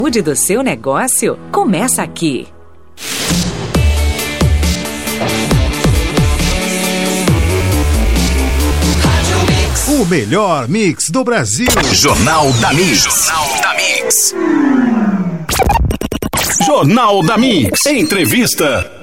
Saúde do seu negócio começa aqui. O melhor mix do Brasil. Jornal da Mix. Jornal da Mix. Entrevista.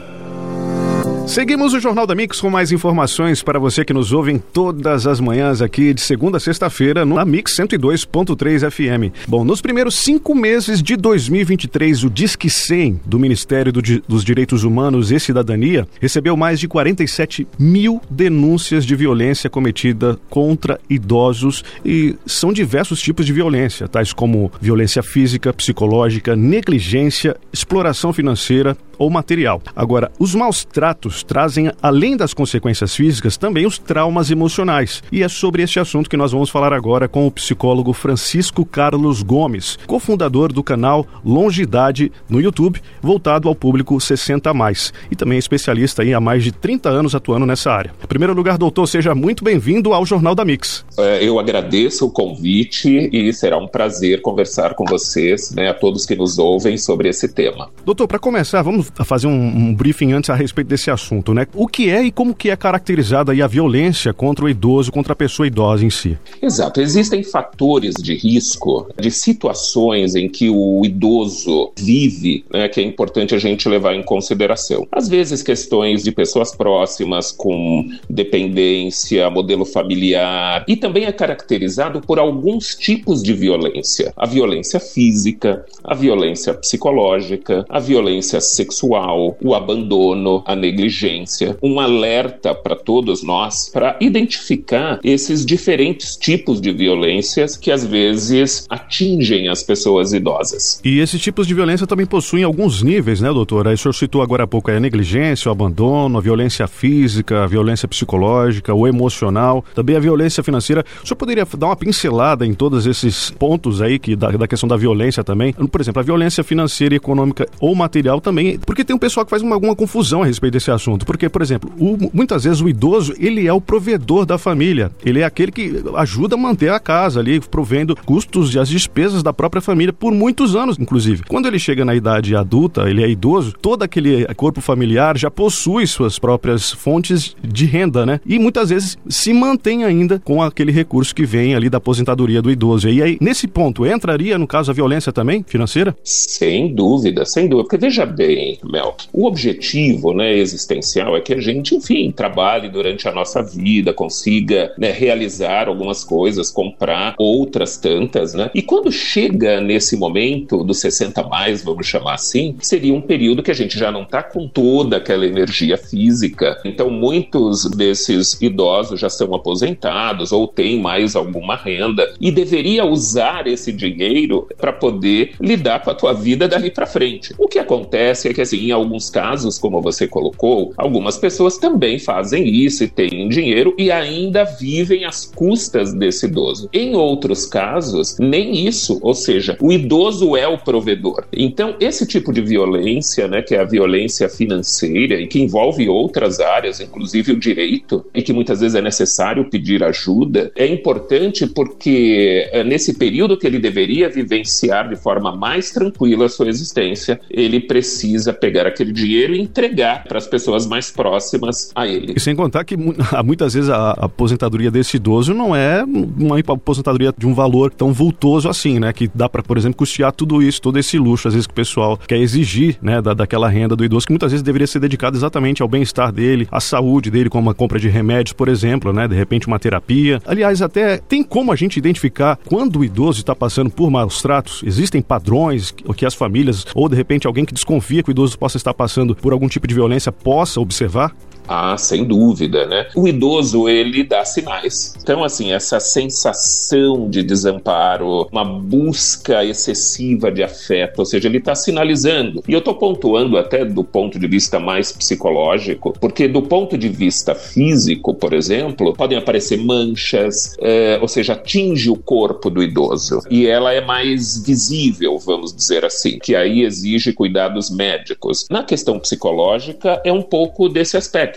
Seguimos o Jornal da Mix com mais informações para você que nos ouve em todas as manhãs aqui de segunda a sexta-feira na Mix 102.3 FM. Bom, nos primeiros 5 meses de 2023, o Disque 100 do Ministério dos Direitos Humanos e Cidadania recebeu mais de 47 mil denúncias de violência cometida contra idosos e são diversos tipos de violência, tais como violência física, psicológica, negligência, exploração financeira ou material. Agora, os maus tratos trazem, além das consequências físicas, também os traumas emocionais. E é sobre este assunto que nós vamos falar agora com o psicólogo Francisco Carlos Gomes, cofundador do canal Longidade no YouTube, voltado ao público 60+, e também especialista aí há mais de 30 anos atuando nessa área. Em primeiro lugar, doutor, seja muito bem-vindo ao Jornal da Mix. Eu agradeço o convite e será um prazer conversar com vocês, a todos que nos ouvem sobre esse tema. Doutor, para começar, vamos fazer um briefing antes a respeito desse assunto, né? O que é e como que é caracterizada aí a violência contra o idoso, contra a pessoa idosa em si? Exato. Existem fatores de risco, de situações em que o idoso vive, que é importante a gente levar em consideração. Às vezes, questões de pessoas próximas com dependência, modelo familiar, e também é caracterizado por alguns tipos de violência. A violência física, a violência psicológica, a violência sexual, o abandono, a negligência, um alerta para todos nós para identificar esses diferentes tipos de violências que às vezes atingem as pessoas idosas. E esses tipos de violência também possuem alguns níveis, né, doutor? Aí o senhor citou agora há pouco a negligência, o abandono, a violência física, a violência psicológica, o emocional, também a violência financeira. O senhor poderia dar uma pincelada em todos esses pontos aí da questão da violência também? Por exemplo, a violência financeira, econômica ou material também, porque tem um pessoal que faz alguma confusão a respeito desse assunto. Porque, por exemplo, muitas vezes o idoso, ele é o provedor da família. Ele é aquele que ajuda a manter a casa ali, provendo custos e as despesas da própria família por muitos anos, inclusive. Quando ele chega na idade adulta, ele é idoso, todo aquele corpo familiar já possui suas próprias fontes de renda, né? E muitas vezes se mantém ainda com aquele recurso que vem ali da aposentadoria do idoso. E aí, nesse ponto, entraria, no caso, a violência também, financeira? Sem dúvida. Porque veja bem, Mel, o objetivo, existencial é que a gente, enfim, trabalhe durante a nossa vida, consiga, realizar algumas coisas, comprar outras tantas, E quando chega nesse momento dos 60+, vamos chamar assim, seria um período que a gente já não está com toda aquela energia física. Então, muitos desses idosos já são aposentados ou têm mais alguma renda e deveria usar esse dinheiro para poder lidar com a tua vida dali para frente. O que acontece é que, assim, em alguns casos, como você colocou, algumas pessoas também fazem isso e têm dinheiro e ainda vivem às custas desse idoso. Em outros casos, nem isso, ou seja, o idoso é o provedor. Então, esse tipo de violência, que é a violência financeira e que envolve outras áreas, inclusive o direito, e que muitas vezes é necessário pedir ajuda, é importante porque nesse período que ele deveria vivenciar de forma mais tranquila a sua existência, ele precisa pegar aquele dinheiro e entregar para as pessoas mais próximas a ele. E sem contar que muitas vezes a aposentadoria desse idoso não é uma aposentadoria de um valor tão vultoso assim, que dá para, por exemplo, custear tudo isso, todo esse luxo, às vezes que o pessoal quer exigir, daquela renda do idoso, que muitas vezes deveria ser dedicada exatamente ao bem-estar dele, à saúde dele, como a compra de remédios, por exemplo, de repente uma terapia. Aliás, até tem como a gente identificar quando o idoso está passando por maus tratos? Existem padrões que as famílias, ou de repente alguém que desconfia que o idoso possa estar passando por algum tipo de violência, possa observar? Ah, sem dúvida, O idoso, ele dá sinais. Então, assim, essa sensação de desamparo, uma busca excessiva de afeto, ou seja, ele está sinalizando. E eu estou pontuando até do ponto de vista mais psicológico, porque do ponto de vista físico, por exemplo, podem aparecer manchas, ou seja, atinge o corpo do idoso. E ela é mais visível, vamos dizer assim, que aí exige cuidados médicos. Na questão psicológica, é um pouco desse aspecto.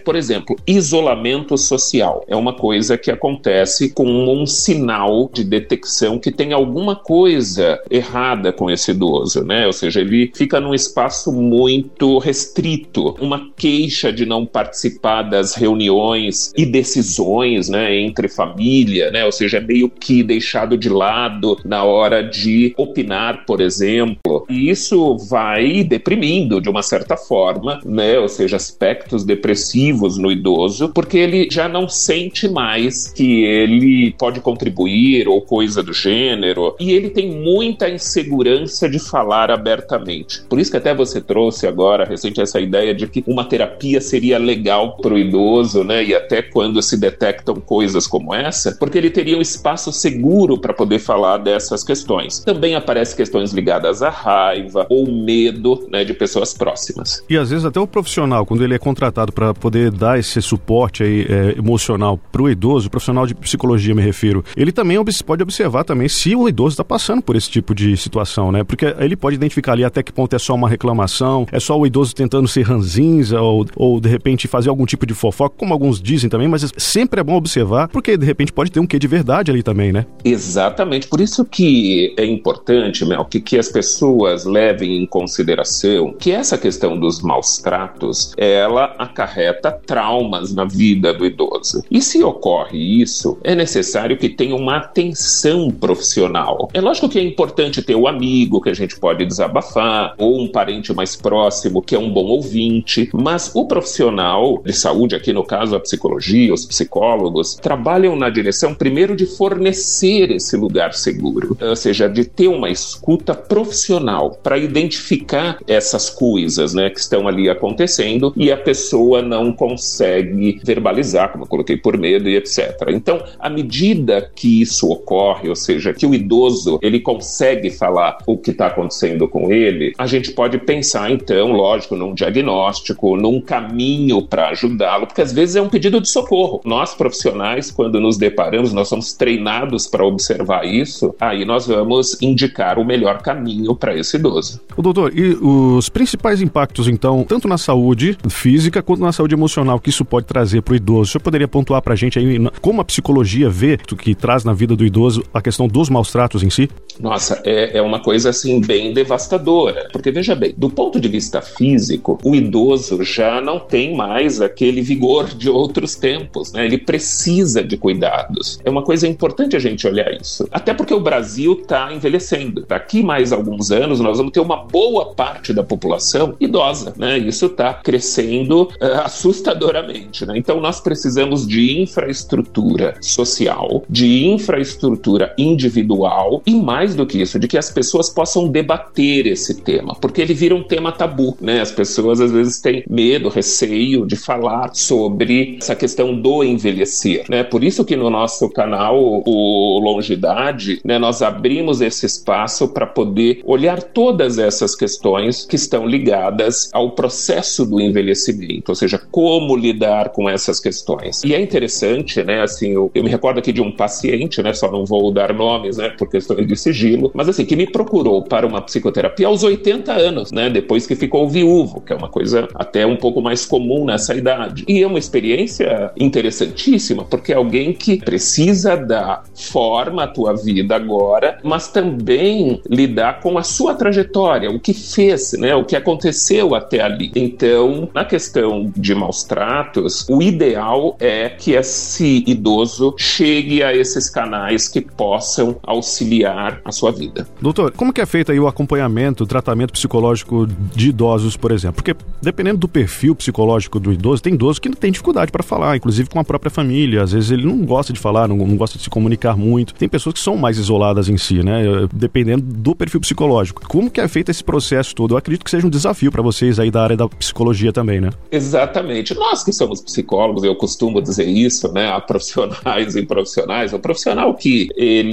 repete. Por exemplo, isolamento social é uma coisa que acontece com um sinal de detecção que tem alguma coisa errada com esse idoso, né? Ou seja, ele fica num espaço muito restrito, uma queixa de não participar das reuniões e decisões, né, entre família, né? Ou seja, é meio que deixado de lado na hora de opinar, por exemplo. E isso vai deprimindo de uma certa forma, né? Ou seja, aspectos depressivos no idoso, porque ele já não sente mais que ele pode contribuir ou coisa do gênero, e ele tem muita insegurança de falar abertamente. Por isso que até você trouxe agora, recente, essa ideia de que uma terapia seria legal para o idoso, né? E até quando se detectam coisas como essa, porque ele teria um espaço seguro para poder falar dessas questões. Também aparecem questões ligadas à raiva ou medo, né, de pessoas próximas. E às vezes até o profissional, quando ele é contratado para poder dar esse suporte aí, emocional para o idoso, o profissional de psicologia me refiro, ele também pode observar também se o idoso está passando por esse tipo de situação, né? Porque ele pode identificar ali até que ponto é só uma reclamação, é só o idoso tentando ser ranzinza ou de repente fazer algum tipo de fofoca, como alguns dizem também, mas sempre é bom observar, porque de repente pode ter um quê de verdade ali também, né? Exatamente, por isso que é importante, Mel, que as pessoas levem em consideração que essa questão dos maus tratos, ela acarreta traumas na vida do idoso. E se ocorre isso, é necessário que tenha uma atenção profissional. É lógico que é importante ter o amigo que a gente pode desabafar, ou um parente mais próximo que é um bom ouvinte, mas o profissional de saúde, aqui no caso a psicologia, os psicólogos, trabalham na direção primeiro de fornecer esse lugar seguro, ou seja, de ter uma escuta profissional para identificar essas coisas, né, que estão ali acontecendo e a pessoa não consegue verbalizar, como eu coloquei, por medo e etc. Então, à medida que isso ocorre, ou seja, que o idoso ele consegue falar o que está acontecendo com ele, a gente pode pensar, então, lógico, num diagnóstico, num caminho para ajudá-lo, porque às vezes é um pedido de socorro. Nós, profissionais, quando nos deparamos, nós somos treinados para observar isso, aí nós vamos indicar o melhor caminho para esse idoso. O doutor, e os principais impactos, então, tanto na saúde física quanto na saúde emocional, que isso pode trazer para o idoso? O senhor poderia pontuar para a gente aí como a psicologia vê o que traz na vida do idoso a questão dos maus tratos em si? Nossa, é uma coisa assim bem devastadora, porque veja bem, do ponto de vista físico, o idoso já não tem mais aquele vigor de outros tempos, né? Ele precisa de cuidados. É uma coisa importante a gente olhar isso, até porque o Brasil está envelhecendo. Daqui mais alguns anos nós vamos ter uma boa parte da população idosa, né? Isso está crescendo assustadoramente, né? Então nós precisamos de infraestrutura social, de infraestrutura individual e mais do que isso, de que as pessoas possam debater esse tema, porque ele vira um tema tabu, né? As pessoas às vezes têm medo, receio de falar sobre essa questão do envelhecer, né? Por isso que no nosso canal, o Longidade, né, nós abrimos esse espaço para poder olhar todas essas questões que estão ligadas ao processo do envelhecimento, ou seja, como lidar com essas questões. E é interessante, né, assim, eu me recordo aqui de um paciente, né, só não vou dar nomes, né, por questões de sigilo, mas assim, que me procurou para uma psicoterapia aos 80 anos, né, depois que ficou viúvo, que é uma coisa até um pouco mais comum nessa idade. E é uma experiência interessantíssima, porque é alguém que precisa dar forma à tua vida agora, mas também lidar com a sua trajetória, o que fez, né, o que aconteceu até ali. Então, na questão de maus tratos, o ideal é que esse idoso chegue a esses canais que possam auxiliar a sua vida. Doutor, como que é feito aí o acompanhamento, o tratamento psicológico de idosos, por exemplo? Porque dependendo do perfil psicológico do idoso, tem idoso que não tem dificuldade para falar, inclusive com a própria família. Às vezes ele não gosta de falar, não gosta de se comunicar muito. Tem pessoas que são mais isoladas em si, né? Dependendo do perfil psicológico. Como que é feito esse processo todo? Eu acredito que seja um desafio para vocês aí da área da psicologia também, né? Exatamente. Nós que somos psicólogos, eu costumo dizer isso, né? Há profissionais e profissionais. O profissional que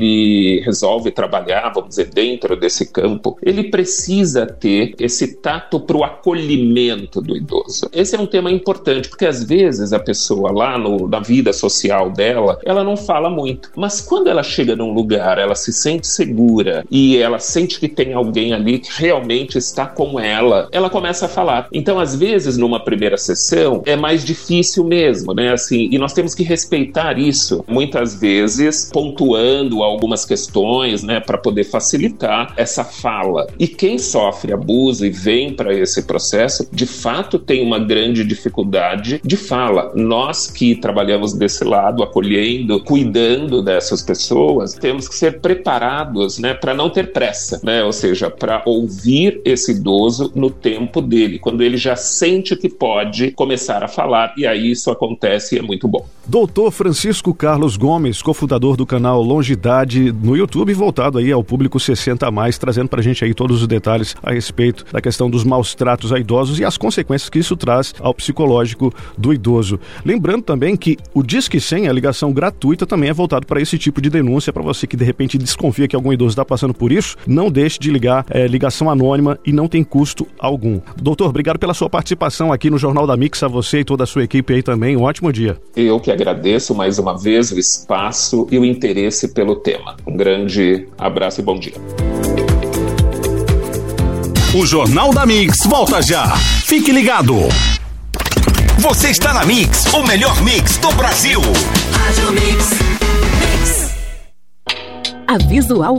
ele resolve trabalhar, vamos dizer, dentro desse campo, ele precisa ter esse tato para o acolhimento do idoso. Esse é um tema importante, porque às vezes a pessoa lá na vida social dela, ela não fala muito. Mas quando ela chega num lugar, ela se sente segura e ela sente que tem alguém ali que realmente está com ela começa a falar. Então, às vezes, numa primeira sessão, situação é mais difícil mesmo, né? Assim, e nós temos que respeitar isso, muitas vezes pontuando algumas questões, né, para poder facilitar essa fala. E quem sofre abuso e vem para esse processo, de fato tem uma grande dificuldade de fala. Nós que trabalhamos desse lado, acolhendo, cuidando dessas pessoas, temos que ser preparados, né, para não ter pressa, né? Ou seja, para ouvir esse idoso no tempo dele, quando ele já sente que pode começar a falar, e aí isso acontece e é muito bom. Doutor Francisco Carlos Gomes, cofundador do canal Longidade no YouTube, voltado aí ao público 60+, trazendo pra gente aí todos os detalhes a respeito da questão dos maus tratos a idosos e as consequências que isso traz ao psicológico do idoso. Lembrando também que o Disque 100, a ligação gratuita, também é voltado para esse tipo de denúncia, para você que de repente desconfia que algum idoso está passando por isso, não deixe de ligar, ligação anônima e não tem custo algum. Doutor, obrigado pela sua participação aqui no Jornal da Mix, a você e toda a sua equipe aí também, um ótimo dia. Eu que agradeço mais uma vez o espaço e o interesse pelo tema. Um grande abraço e bom dia. O Jornal da Mix volta já. Fique ligado. Você está na Mix, o melhor mix do Brasil. A Visual